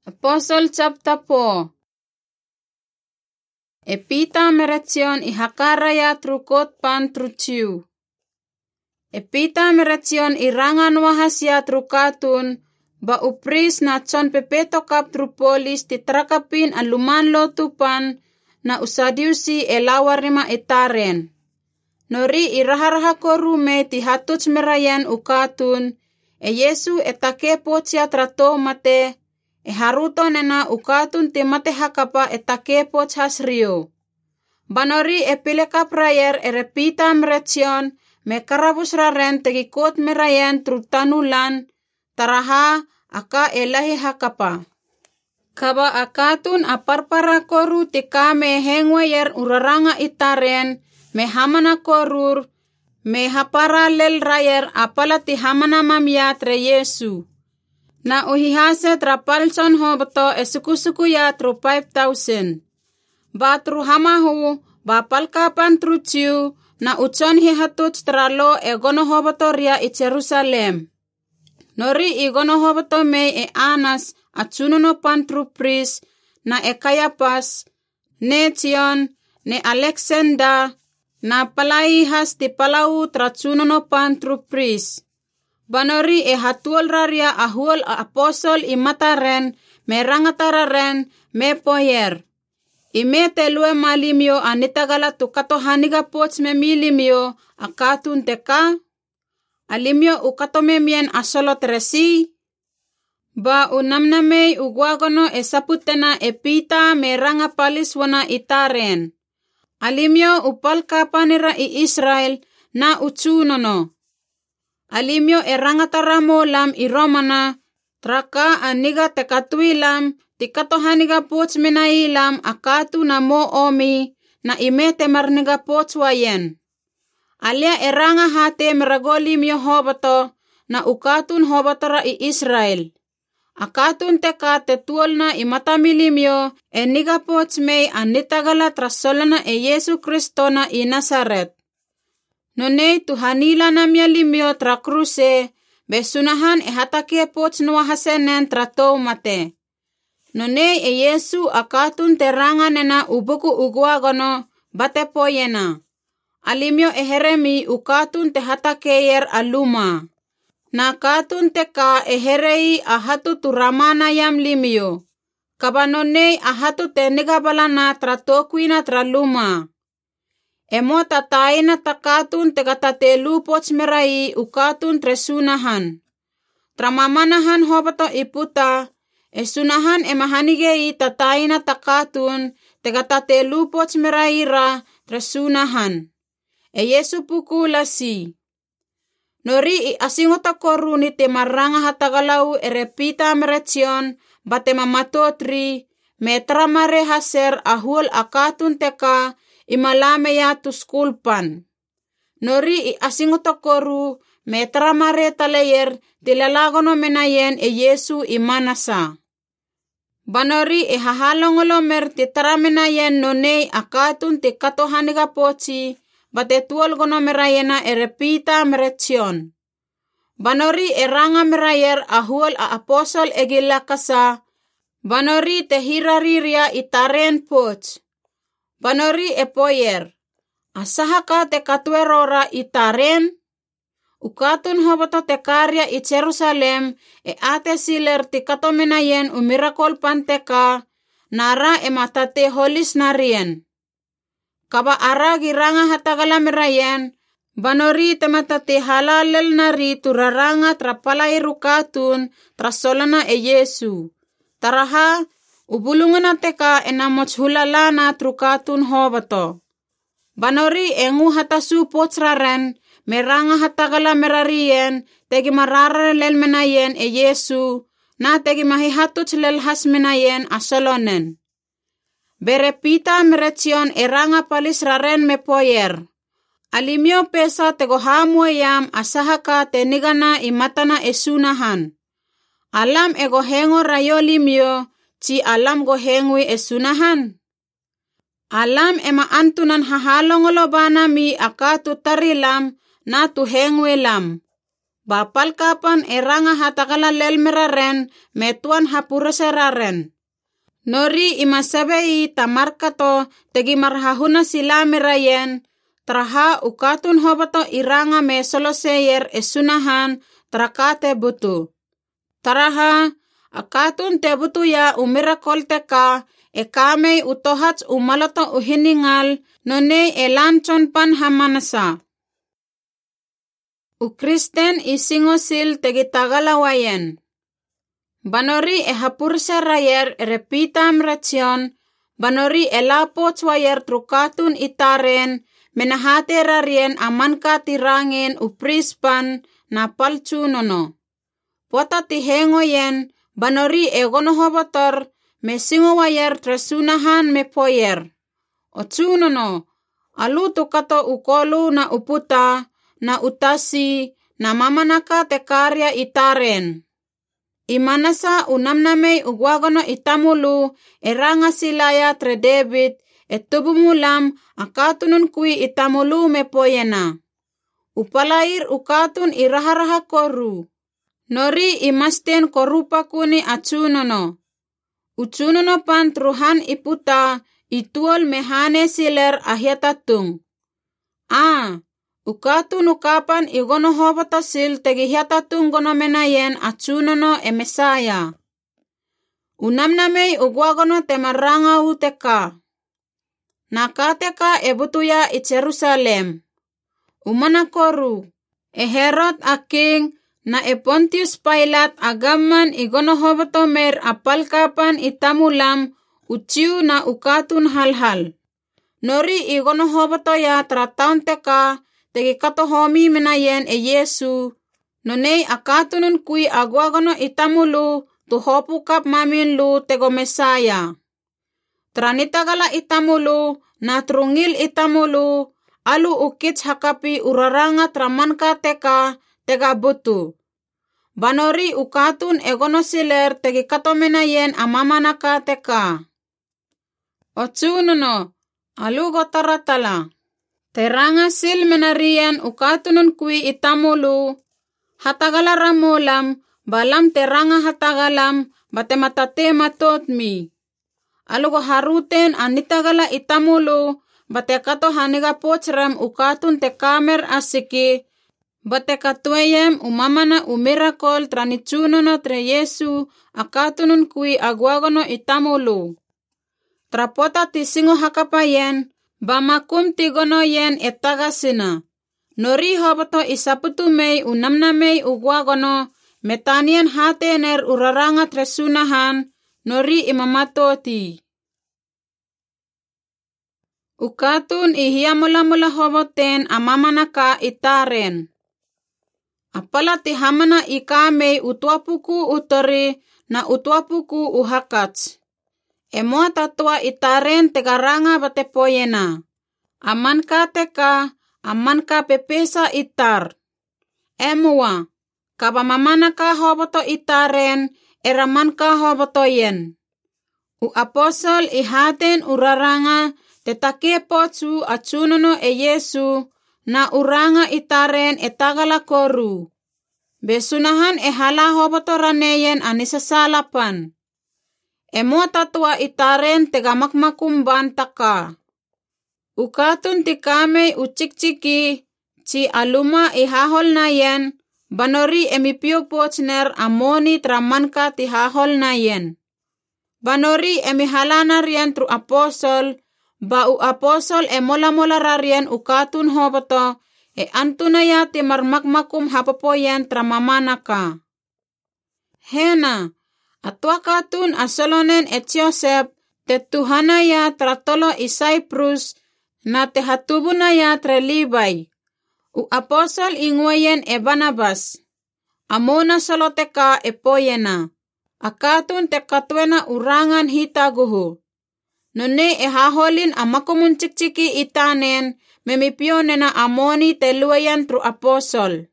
Apostle chapter 4. Epita meration ihakaraya trukot pan truciu. Epita meration irangan wahasya trukatun ba upris na chon pepeto kap trupolis titrakapin aluman lotupan na usadiusi elawarima etaren. Nori iraharaha korume tihatuch merayan ukatun Yesu etake pocia trato mate haruto nena ukatun temate hakapa etake poch hasrio. Banori epileka prayer erepita meration me karabus raren tegikot merayan trutanulan taraha aka elahi hakapa. Kaba akatun aparpara koru tikame hengwayer uraranga itaren me hamana korur me hapara lel rayer apalati hamana mamiatre Yesu. Na uhihase trapalson hobato esukusuku ya tru 5,000. Ba tru hamahu ba palkapan truciu na uchon hihatut tralo egono hobato ria i Jerusalem. Nori igono hobato me Anas atsununo pan tru pris na Kayapas ne Tion ne Alexander na palai has ti palau tratsununo pan tru pris. Banori hatuol raria ahuol apostol imataren me rangatararen me poyer. Ime telue malimio anitagala tukato haniga pots me milimio akatun teka. Alimio ukato me mien asolo teresi. Ba unamnamei ugwagono esaputena epita me rangapalis wana itaren. Alimio upal kapanira i Israel na uchunono. Alimio erangataramo lam iromana traka aniga tekatuilam tikatohaniga pots menailam akatu na mo omi na imete marniga pots wayen. Alia eranga hate meragolimio hobato na ukatun hobatara i Israel. Akatun teka tetuol na imatamilimio eniga pots mei anitagala trasolana Yesu Kristo na i Nazaret. Nonei tuhanila namya limio tra kruse besunahan hatake pots nuahasenen tratou mate. Nonei Yesu akatun teranga nena ubuku ugwagono bate poyena. Alimio eheremi ukatun te hatakeyer aluma. Na katun teka eherei ahatu turamana yam limio. Kabanonei ahatu tenigabalana tratokuina traluma. Emo tataina takatun tegatatelu pots merai ukatun tresunahan. Tramamanahan hobato iputa, esunahan emahanigei tataina takatun tegatatelu pots merai ra tresunahan. Yesu pukulasi. Nori asingota koruni te maranga hatagalau erepita meration bate mamatotri metramare haser ahul akatun teka imalame ya tu skulpan. Nori asingota koru metramare talayer tilalagono menayen Yesu imanasa. Banori hahalongolomer titramenayen nonei akatun tikatohaniga pochi bate tuol gono merayena erepita meration. Banori eranga merayer ahuol a aposol egilakasa. Banori tehirariria itaren poch. Banori epoyer. Asahaka te katuerora itaren. Ukatun hobato te karya i Jerusalem ate siler tikatomenayen umirakol panteka nara ematate holis narien. Kaba aragi ranga hatagala merayen, banori tematate halalel nari turaranga trapalai rukatun trasolana Yesu. Taraha ubulungan teka enamoch hulalana trukatun hobato. Banori engu hatasu potsraren meranga hatagala merarien tegi marara lel menayen Yesu na tegi mahihatuch lel has menayen asolonen. Berepita meration eranga palis raren me poyer. Alimio pesa tegohamu yam asahaka tenigana imatana esunahan. Alam egohengo rayolimio ci alam gohengui esunahan. Alam ema antunan hahalongolo bana mi akatu tarilam na tuhengwe lam. Bapal kapan eranga hatakala lelmeraren metuan hapureseraren. Nori imasabei tamarkato tegi marhahuna silamirayen traha ukatun hobato iranga mesoloseyer esunahan trakate butu. Taraha akatun tebutu ya umirakol teka ekamei utohats umalato uhiningal nonei elanchon pan hamanasa. Ukristen isingosil tegi tagalawayen. Banori ehapursa rayer repitam ration, banori elapots wayer trukatun itaren, menahate rarien amanka tirangin uprispan na palchunono. Pota tihengoyen, banori egonohobotor, mesingo wayer tresunahan mepoyer. Otsunono, alutu kato ukolu na uputa, na utasi, na mamanaka tekarya itaren. Imanasa unamnamei ugwagono itamulu eranga silaya tredebit etubumulam akatunun kui itamulu mepoyena. Upalair ukatun iraharaha koru. Nori imasten korupa kuni atsunono. Utsunono pan truhan iputa ituol mehane siler ahiatatung. Ukatun ukapan igono hobata sil tegihiatatung gono menayen atsunono emesaya. Unamnamei ugwagono temaranga uteka. Nakateka ebutuya i Jerusalem. Umana koru. Herod aking na Pontius Pilate agaman igono hobato mer apalkapan itamulam uciu na ukatun halhal. Nori igono hobato ya trataun teka tegi katohomi menayen Yesu. Nonei akatunun kui agwagono itamulu tuhopu kap maminlu tego Mesaya. Tranitagala itamulu na trungil itamulu alu ukits hakapi uraranga tramanka teka tega butu. Banori ukatun egono siler tegi katomenayen amamanaka teka. Otsunono alu gotaratala. Teranga sil menarian ukatunun kui itamulu hatagala ramulam balam teranga hatagalam batematate matotmi. Alugo haruten anitagala itamulu batekato haniga pochram ukatun te kamer asiki batekatweyem umamana umirakol tranichunono tre Yesu akatunun kui agwagono itamulu. Trapota tisingo hakapayen bamakum tigono yen etagasina. Nori hobato isaputumei unamnamei ugwagono metanian hatener uraranga tresunahan nori imamatoti. Ukatun ihiyamula hoboten amamanaka itaren. Apala tihamana ikamei utwapuku utori na utwapuku uhakats. Emoa tatua itaren tegaranga batepoyena. Amanka teka, amanka pepesa itar. Emoa, kabamamanaka hoboto itaren, eramanka hoboto yen. U apostol ihaten uraranga, tetake potsu atsunono Yesu, na uranga itaren etagala koru. Besunahan ehala hoboto raneyen anisasalapan. Emoa tatua itaren tegamakmakumban taka. Ukatun tikamei ucik-ciki, ci aluma ihahol na yen, banori emipio pochner amoni tramanka tihahol na yen. Banori emihalana rian tru apostol, bau apostol emola-mola rarian ukatun hoboto, antunaya timarmakmakum hapopoyen tramamanaka. Hena, atwa katun asolonen Joseph tetuhanaya tratolo Cyprus na tehatubunaya tre Libay. U apostol ingwayen Barnabas. Amona soloteka epoyena. Akatun tekatwena urangan hitaguhu. None ehaholin amakumun cik-ciki itanen memipionena amoni teluayan tru apostol.